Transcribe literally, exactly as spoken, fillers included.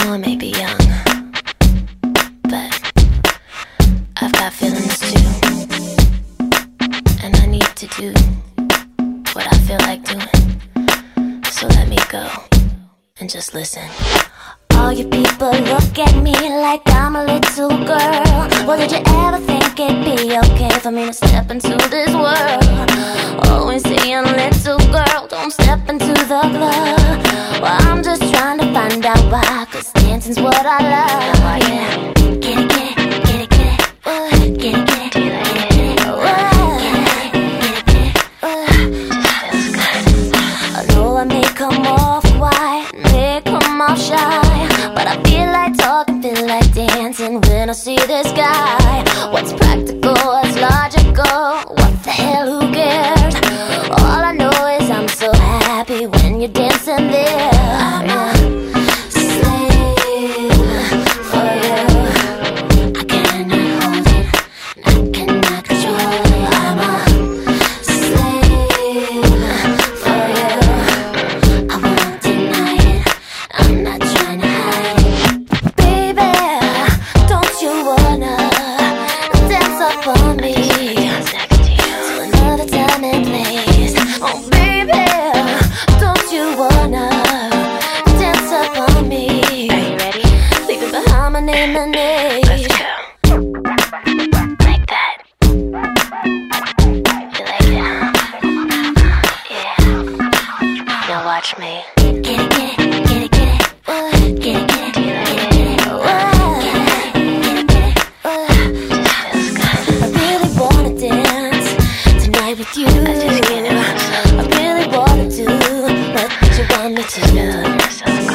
know I may be young, but I've got feelings too. And I need to do what I feel like doing. So let me go and just listen. All you people look at me like I'm a little girl. Well, did you ever think it'd be okay for me to step into this world? Always saying, little girl, don't step into the club. Well, I'm just trying to find out why, cause dancing's what I love. Yeah. Get it, get it, get it, get it. Uh, get it, get it, get it, get it. Uh, get it, get it, get it. Uh, I know I may come off quiet, may come off shy, but I feel like talking, feel like dancing when I see this guy. What's practical, what's logical, what the hell, who cares? All I know is I'm so happy when you're dancing there. I'm a slave for you. I cannot hold it, I cannot control it. I'm a slave for you. I won't deny it, I'm not trying to hide it. Baby, don't you wanna dance up on me to another time and place? Oh baby, don't you wanna dance up on me? Are you ready? Leaving behind my name and age. Let's go. Like that. You like it, huh? Yeah. Now watch me. Get it, get it, get it, get it. Uh, get it, get it, get it, get it. Uh, get it, get it, get it. Uh, I really wanna dance tonight with you. I just can't help myself. I really wanna do what you want me to do. Myself.